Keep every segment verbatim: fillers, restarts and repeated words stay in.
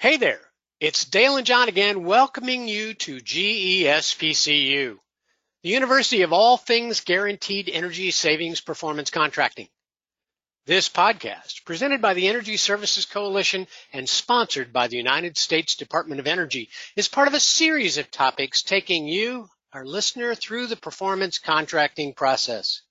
Hey there, it's Dale and John again, welcoming you to G E S P C U, the University of All Things Guaranteed Energy Savings Performance Contracting. This podcast, presented by the Energy Services Coalition and sponsored by the United States Department of Energy, is part of a series of topics taking you, our listener, through the performance contracting process.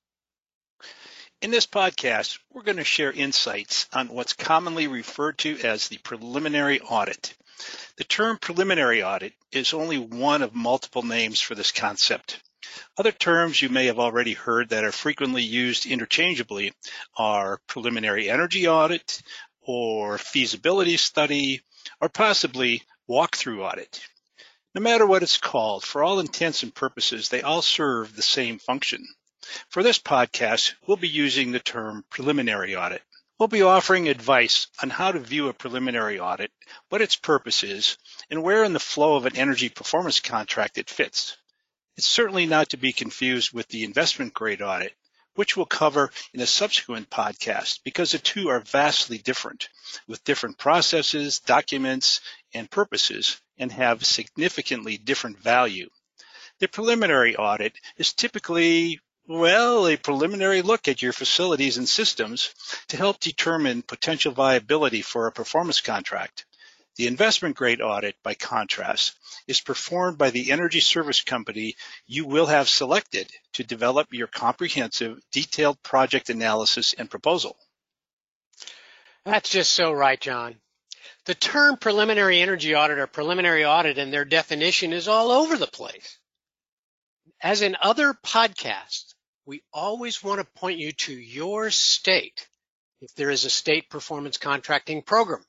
In this podcast, we're going to share insights on what's commonly referred to as the preliminary audit. The term preliminary audit is only one of multiple names for this concept. Other terms you may have already heard that are frequently used interchangeably are preliminary energy audit, or feasibility study, or possibly walkthrough audit. No matter what it's called, for all intents and purposes, they all serve the same function. For this podcast, we'll be using the term preliminary audit. We'll be offering advice on how to view a preliminary audit, what its purpose is, and where in the flow of an energy performance contract it fits. It's certainly not to be confused with the investment grade audit, which we'll cover in a subsequent podcast because the two are vastly different, with different processes, documents, and purposes, and have significantly different value. The preliminary audit is typically Well, a preliminary look at your facilities and systems to help determine potential viability for a performance contract. The investment grade audit, by contrast, is performed by the energy service company you will have selected to develop your comprehensive, detailed project analysis and proposal. That's just so right, John. The term preliminary energy audit or preliminary audit and their definition is all over the place. As in other podcasts, we always want to point you to your state if there is a state performance contracting program.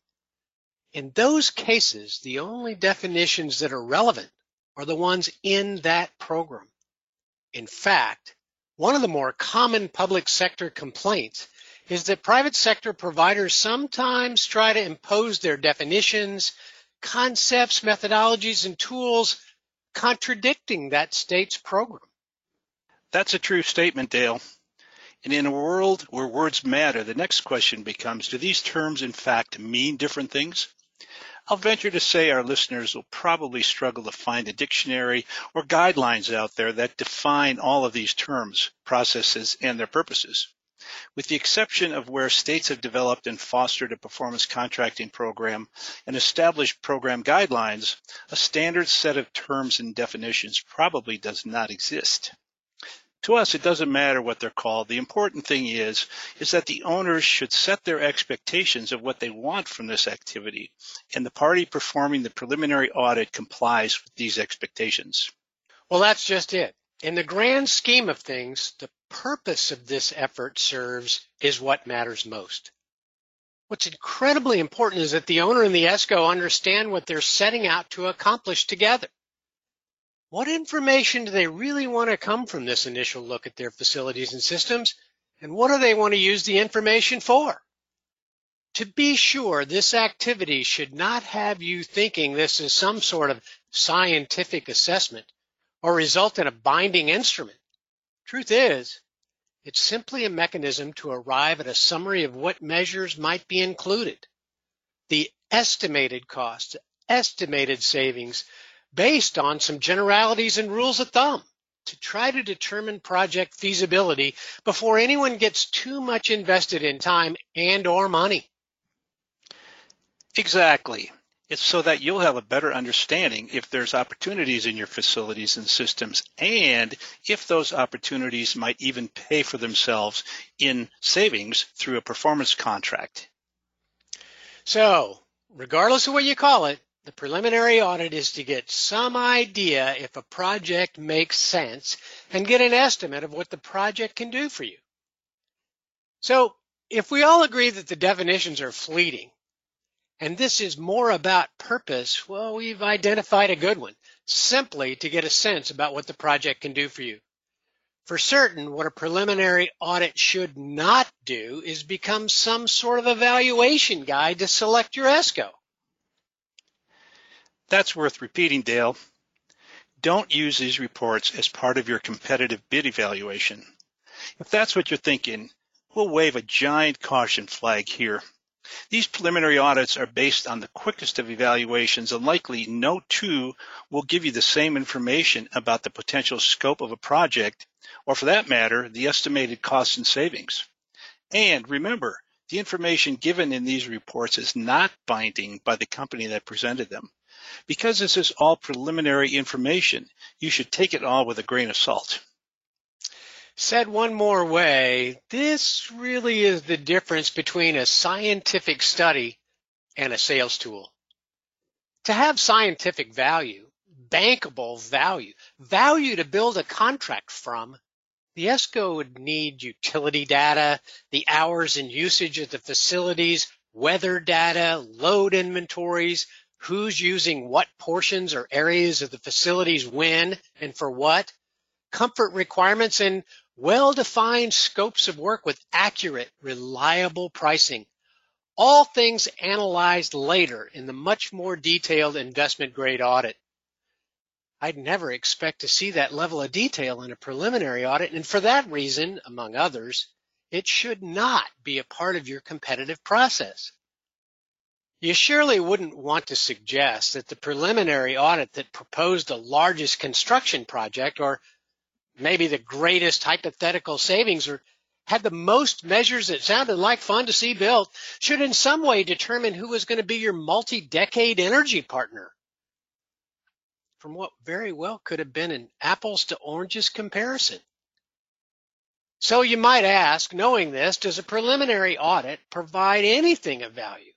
In those cases, the only definitions that are relevant are the ones in that program. In fact, one of the more common public sector complaints is that private sector providers sometimes try to impose their definitions, concepts, methodologies, and tools contradicting that state's program. That's a true statement, Dale. And in a world where words matter, the next question becomes, do these terms in fact mean different things? I'll venture to say our listeners will probably struggle to find a dictionary or guidelines out there that define all of these terms, processes, and their purposes. With the exception of where states have developed and fostered a performance contracting program and established program guidelines, a standard set of terms and definitions probably does not exist. To us, it doesn't matter what they're called. The important thing is, is that the owners should set their expectations of what they want from this activity, and the party performing the preliminary audit complies with these expectations. Well, that's just it. In the grand scheme of things, the purpose of this effort serves is what matters most. What's incredibly important is that the owner and the ESCO understand what they're setting out to accomplish together. What information do they really want to come from this initial look at their facilities and systems, and what do they want to use the information for? To be sure, this activity should not have you thinking this is some sort of scientific assessment or result in a binding instrument. Truth is, it's simply a mechanism to arrive at a summary of what measures might be included. The estimated costs, estimated savings, based on some generalities and rules of thumb to try to determine project feasibility before anyone gets too much invested in time and or money. Exactly. It's so that you'll have a better understanding if there's opportunities in your facilities and systems, and if those opportunities might even pay for themselves in savings through a performance contract. So, regardless of what you call it, the preliminary audit is to get some idea if a project makes sense and get an estimate of what the project can do for you. So, if we all agree that the definitions are fleeting, and this is more about purpose, well, we've identified a good one, simply to get a sense about what the project can do for you. For certain, what a preliminary audit should not do is become some sort of evaluation guide to select your ESCO. That's worth repeating, Dale. Don't use these reports as part of your competitive bid evaluation. If that's what you're thinking, we'll wave a giant caution flag here. These preliminary audits are based on the quickest of evaluations, and likely no two will give you the same information about the potential scope of a project, or for that matter, the estimated costs and savings. And remember, the information given in these reports is not binding by the company that presented them. Because this is all preliminary information, you should take it all with a grain of salt. Said one more way, this really is the difference between a scientific study and a sales tool. To have scientific value, bankable value, value to build a contract from, the ESCO would need utility data, the hours and usage of the facilities, weather data, load inventories, who's using what portions or areas of the facilities when and for what, comfort requirements, and well-defined scopes of work with accurate, reliable pricing. All things analyzed later in the much more detailed investment-grade audit. I'd never expect to see that level of detail in a preliminary audit, and for that reason, among others, it should not be a part of your competitive process. You surely wouldn't want to suggest that the preliminary audit that proposed the largest construction project, or maybe the greatest hypothetical savings, or had the most measures that sounded like fun to see built, should in some way determine who was going to be your multi-decade energy partner, from what very well could have been an apples to oranges comparison. So you might ask, knowing this, does a preliminary audit provide anything of value?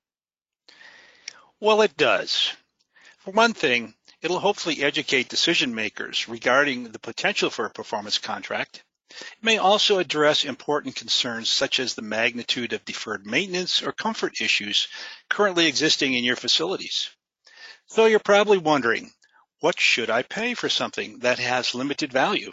Well, it does. For one thing, it'll hopefully educate decision makers regarding the potential for a performance contract. It may also address important concerns such as the magnitude of deferred maintenance or comfort issues currently existing in your facilities. So you're probably wondering, what should I pay for something that has limited value?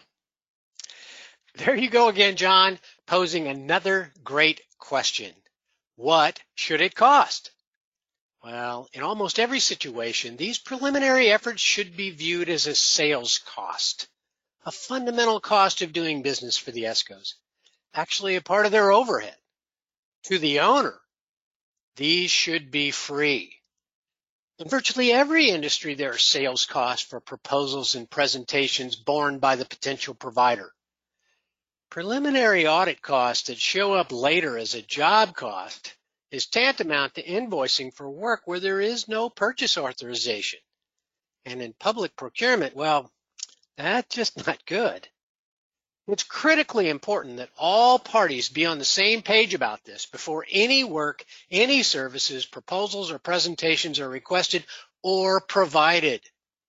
There you go again, John, posing another great question. What should it cost? Well, in almost every situation, these preliminary efforts should be viewed as a sales cost, a fundamental cost of doing business for the ESCOs, actually a part of their overhead. To the owner, these should be free. In virtually every industry, there are sales costs for proposals and presentations borne by the potential provider. Preliminary audit costs that show up later as a job cost is tantamount to invoicing for work where there is no purchase authorization. And in public procurement, well, that's just not good. It's critically important that all parties be on the same page about this before any work, any services, proposals, or presentations are requested or provided.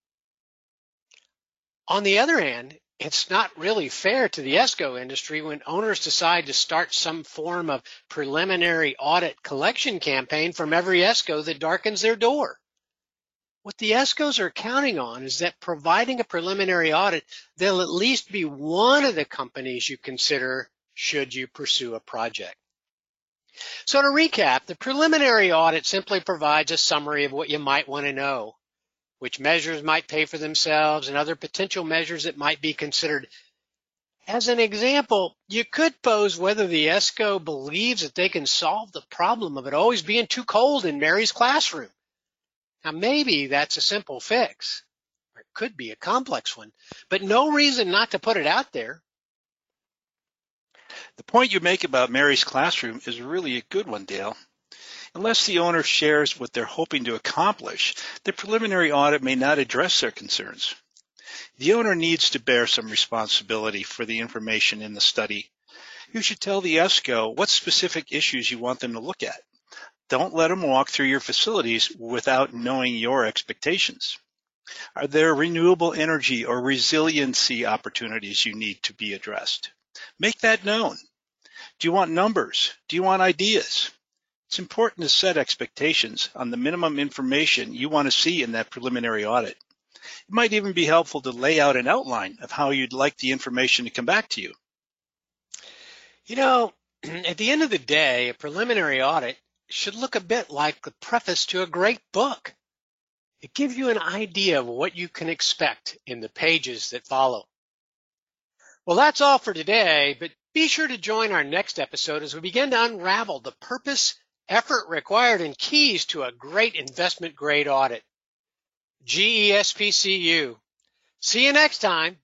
On the other hand, it's not really fair to the ESCO industry when owners decide to start some form of preliminary audit collection campaign from every ESCO that darkens their door. What the ESCOs are counting on is that providing a preliminary audit, they'll at least be one of the companies you consider should you pursue a project. So to recap, the preliminary audit simply provides a summary of what you might want to know, which measures might pay for themselves, and other potential measures that might be considered. As an example, you could pose whether the ESCO believes that they can solve the problem of it always being too cold in Mary's classroom. Now, maybe that's a simple fix, or it could be a complex one, but no reason not to put it out there. The point you make about Mary's classroom is really a good one, Dale. Unless the owner shares what they're hoping to accomplish, the preliminary audit may not address their concerns. The owner needs to bear some responsibility for the information in the study. You should tell the ESCO what specific issues you want them to look at. Don't let them walk through your facilities without knowing your expectations. Are there renewable energy or resiliency opportunities you need to be addressed? Make that known. Do you want numbers? Do you want ideas? It's important to set expectations on the minimum information you want to see in that preliminary audit. It might even be helpful to lay out an outline of how you'd like the information to come back to you. You know, at the end of the day, a preliminary audit should look a bit like the preface to a great book. It gives you an idea of what you can expect in the pages that follow. Well, that's all for today, but be sure to join our next episode as we begin to unravel the purpose Effort required and keys to a great investment grade audit. G E S P C U. See you next time.